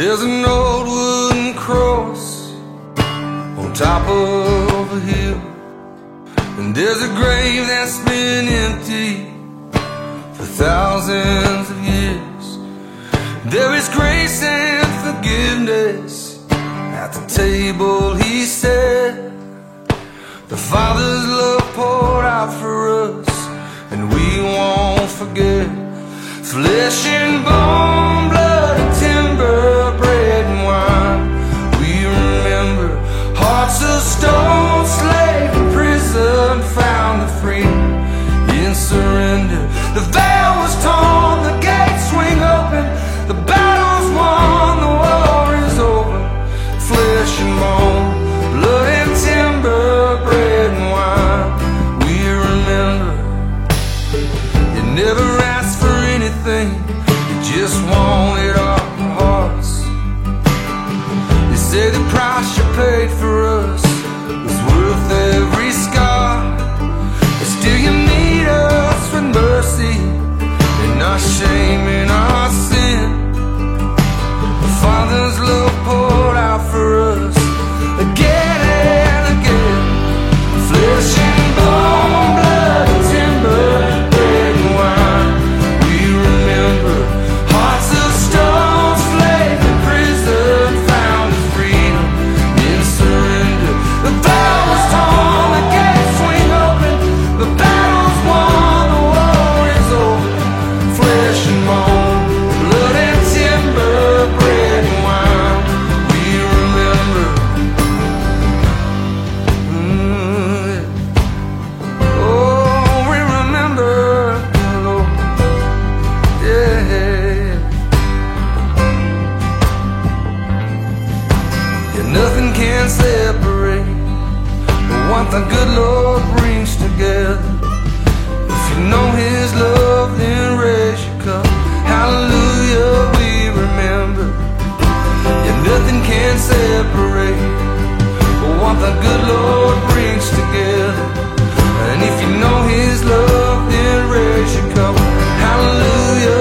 There's an old wooden cross on top of a hill, and there's a grave that's been empty for thousands of years. There is grace and forgiveness at the table, he said. The Father's love poured out for us, and we won't forget. Flesh and bone, blood and timber, bread and wine. We remember hearts of stone, slave in prison, found the freedom in surrender. The veil was torn, the gates swing open, the battle's won, the war is over. Flesh and bone, blood and timber, bread and wine. We remember. You never asked for anything, you just wanted our hearts. You say the price you paid for us was worth every scar, but still you meet us with mercy and not shame in our sin. The Father's love poured out for us again and again. Flesh and bone, blood and timber, bread and wine. We remember hearts of stone, slave in prison, found the freedom in surrender. The veil was torn, the gates swing open, the battle's won, the war is over. Flesh and bone, blood and timber, bread and wine. We remember. Oh, we remember, Lord. Yeah. Yeah, nothing can separate what the good Lord brings together. If you know His love, then raise your cup. Hallelujah, we remember. Yeah, nothing can separate what the good Lord brings together. And if you know His love, then raise your cup. Hallelujah.